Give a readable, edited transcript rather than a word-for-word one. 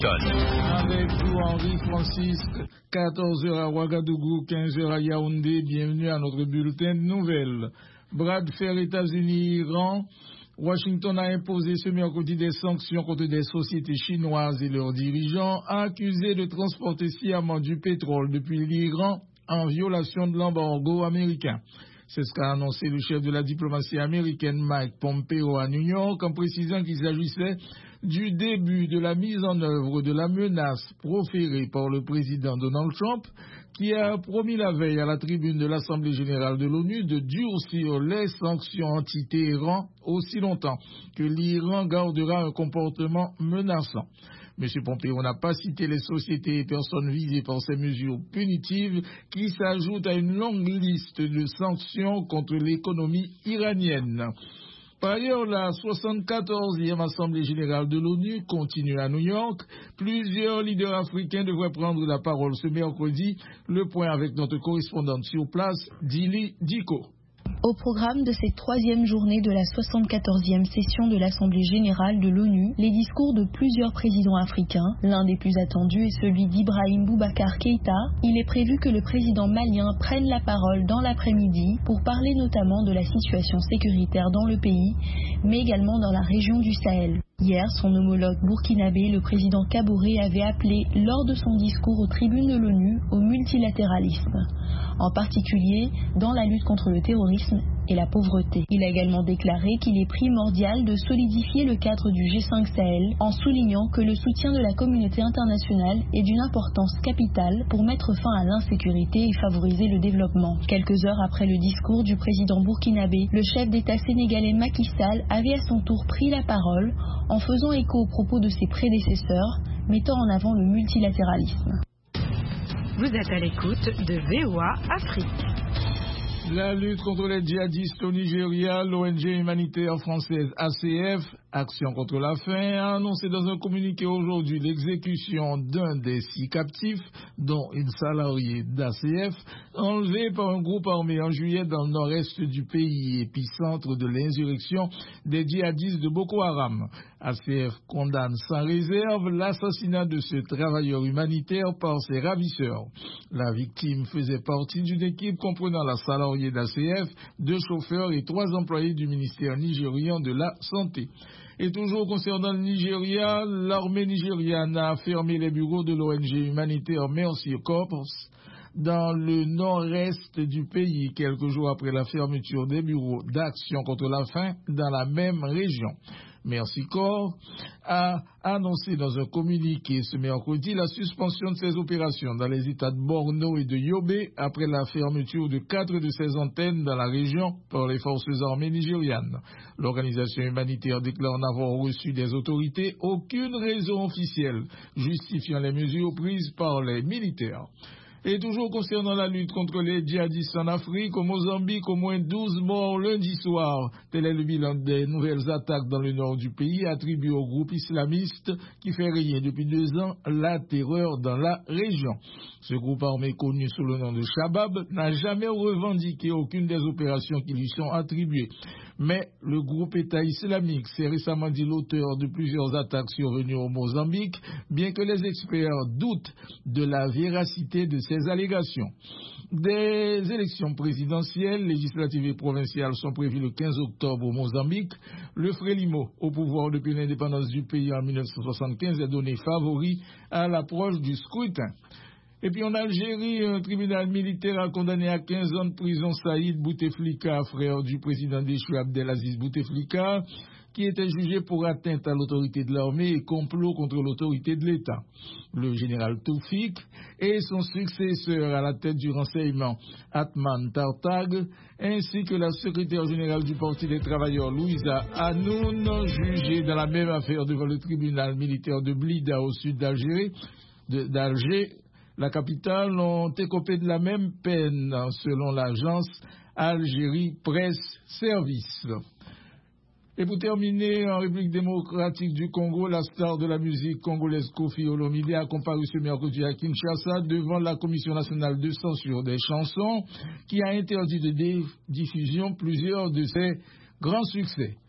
Avec vous, Henri Francisque, 14h à Ouagadougou, 15h à Yaoundé. Bienvenue à notre bulletin de nouvelles. Bras de fer États-Unis-Iran. Washington a imposé ce mercredi des sanctions contre des sociétés chinoises et leurs dirigeants accusés de transporter sciemment du pétrole depuis l'Iran en violation de l'embargo américain. C'est ce qu'a annoncé le chef de la diplomatie américaine Mike Pompeo à New York en précisant qu'il s'agissait du début de la mise en œuvre de la menace proférée par le président Donald Trump qui a promis la veille à la tribune de l'Assemblée générale de l'ONU de durcir les sanctions anti-Téhéran aussi longtemps que l'Iran gardera un comportement menaçant. M. Pompeo n'a pas cité les sociétés et personnes visées par ces mesures punitives qui s'ajoutent à une longue liste de sanctions contre l'économie iranienne. Par ailleurs, la 74e Assemblée générale de l'ONU continue à New York. Plusieurs leaders africains devraient prendre la parole ce mercredi. Le point avec notre correspondante sur place, Dili Diko. Au programme de cette troisième journée de la 74e session de l'Assemblée générale de l'ONU, les discours de plusieurs présidents africains. L'un des plus attendus est celui d'Ibrahim Boubacar Keïta. Il est prévu que le président malien prenne la parole dans l'après-midi pour parler notamment de la situation sécuritaire dans le pays, mais également dans la région du Sahel. Hier, son homologue burkinabé, le président Kaboré, avait appelé lors de son discours aux tribunes de l'ONU au multilatéralisme, en particulier dans la lutte contre le terrorisme et la pauvreté. Il a également déclaré qu'il est primordial de solidifier le cadre du G5 Sahel en soulignant que le soutien de la communauté internationale est d'une importance capitale pour mettre fin à l'insécurité et favoriser le développement. Quelques heures après le discours du président burkinabé, le chef d'État sénégalais Macky Sall avait à son tour pris la parole en faisant écho aux propos de ses prédécesseurs, mettant en avant le multilatéralisme. Vous êtes à l'écoute de VOA Afrique. La lutte contre les djihadistes au Nigeria, l'ONG humanitaire française ACF, Action contre la faim, a annoncé dans un communiqué aujourd'hui l'exécution d'un des 6 captifs, dont une salariée d'ACF, enlevée par un groupe armé en juillet dans le nord-est du pays, épicentre de l'insurrection des djihadistes de Boko Haram. ACF condamne sans réserve l'assassinat de ce travailleur humanitaire par ses ravisseurs. La victime faisait partie d'une équipe comprenant la salariée d'ACF, 2 chauffeurs et 3 employés du ministère nigérian de la Santé. Et toujours concernant le Nigeria, l'armée nigériane a fermé les bureaux de l'ONG humanitaire Mercy Corps dans le nord-est du pays, quelques jours après la fermeture des bureaux d'Action contre la faim dans la même région. Mercy Corps a annoncé dans un communiqué ce mercredi la suspension de ses opérations dans les États de Borno et de Yobe après la fermeture de 4 de ses antennes dans la région par les forces armées nigérianes. L'organisation humanitaire déclare n'avoir reçu des autorités aucune raison officielle justifiant les mesures prises par les militaires. Et toujours concernant la lutte contre les djihadistes en Afrique, au Mozambique, au moins 12 morts lundi soir. Tel est le bilan des nouvelles attaques dans le nord du pays attribuées au groupe islamiste qui fait régner depuis 2 ans la terreur dans la région. Ce groupe armé connu sous le nom de Shabab n'a jamais revendiqué aucune des opérations qui lui sont attribuées. Mais le groupe État islamique s'est récemment dit l'auteur de plusieurs attaques survenues au Mozambique, bien que les experts doutent de la véracité de ces allégations. Des élections présidentielles, législatives et provinciales sont prévues le 15 octobre au Mozambique. Le Frélimo, au pouvoir depuis l'indépendance du pays en 1975, est donné favori à l'approche du scrutin. Et puis en Algérie, un tribunal militaire a condamné à 15 ans de prison Saïd Bouteflika, frère du président déchu Abdelaziz Bouteflika, qui était jugé pour atteinte à l'autorité de l'armée et complot contre l'autorité de l'État. Le général Toufik et son successeur à la tête du renseignement, Atman Tartag, ainsi que la secrétaire générale du Parti des travailleurs, Louisa Hanoun, jugés dans la même affaire devant le tribunal militaire de Blida au sud d'Alger, la capitale, ont écopé de la même peine, selon l'agence Algérie Presse Service. Et pour terminer, en République démocratique du Congo, la star de la musique congolaise Koffi Olomide a comparu ce mercredi à Kinshasa devant la Commission nationale de censure des chansons qui a interdit de diffusion plusieurs de ses grands succès.